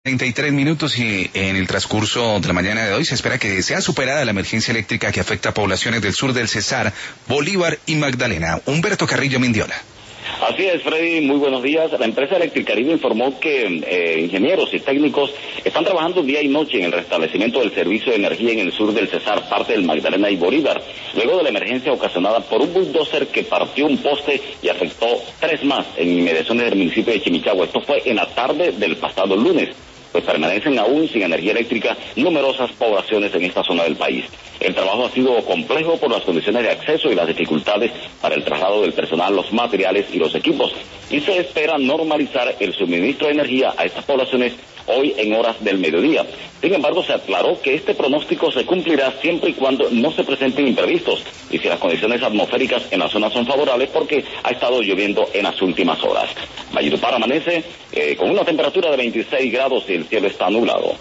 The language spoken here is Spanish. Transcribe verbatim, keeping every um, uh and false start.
treinta y tres minutos y en el transcurso de la mañana de hoy se espera que sea superada la emergencia eléctrica que afecta a poblaciones del sur del Cesar, Bolívar y Magdalena. Humberto Carrillo Mindiola. Así es, Freddy, muy buenos días. La empresa Electricaribe informó que eh, ingenieros y técnicos están trabajando día y noche en el restablecimiento del servicio de energía en el sur del Cesar, parte del Magdalena y Bolívar, luego de la emergencia ocasionada por un bulldozer que partió un poste y afectó tres más en inmediaciones del municipio de Chimichagua. Esto fue en la tarde del pasado lunes. Pues permanecen aún sin energía eléctrica numerosas poblaciones en esta zona del país. El trabajo ha sido complejo por las condiciones de acceso y las dificultades para el traslado del personal, los materiales y los equipos. Y se espera normalizar el suministro de energía a estas poblaciones hoy en horas del mediodía. Sin embargo, se aclaró que este pronóstico se cumplirá siempre y cuando no se presenten imprevistos y si las condiciones atmosféricas en la zona son favorables, porque ha estado lloviendo en las últimas horas. Valledupar amanece eh, con una temperatura de veintiséis grados y el cielo está nublado.